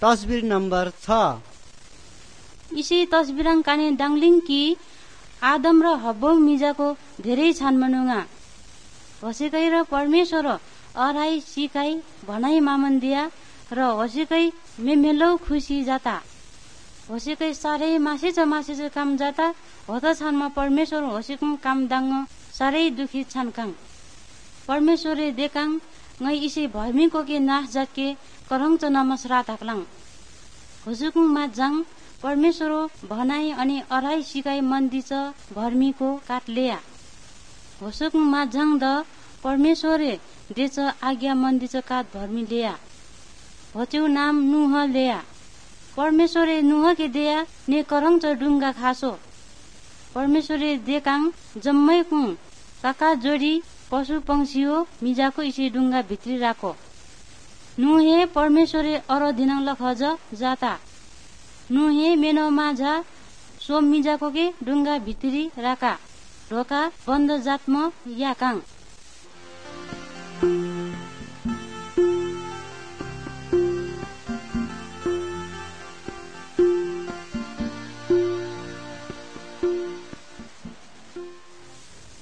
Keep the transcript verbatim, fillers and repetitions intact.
तस्बिर नम्बर छ। इसी तस्बिरङ काने डाङलिङ कि आदम र हब्बौ मिजाको धेरै छान मनुङा होसेकै र परमेश्वर अराई सिकाई भनाई मामन्दिया र होसेकै मेमेलौ खुसी जाता होसेकै साह्रै मासेच मासेच काम जाता होत छानमा परमेश्वर होसेको काम दाङ साह्रै दुखी छान काङ परमेश्वरले देकाङ ngै इसे भर्मीको के नाश जाके करङ्च नमस्रा थाक्लाङ होसेको माझाङ परमेश्वर भनाई अनि अराई सिकाई मन्दिच भर्मीको काटलेया होसेको माझाङ द परमेश्वरले देच आज्ञा मन्दिच काट भर्मी लेया होच्यौ नाम नुह लेया परमेश्वरले नुह के देया ने करङ्च डुङ्गा खासो परमेश्वरले देकाङ जम्मै कुङ काका जोडी पशु पंक्षी हो मिजाको इसी डुङ्गा भित्री राखो नुहे परमेश्वरले अर दिनाङ लखज जाता नुहे मेनो माझा सोम मिजाको के डुङ्गा भित्री राका ढोका बन्द जातम याकाङ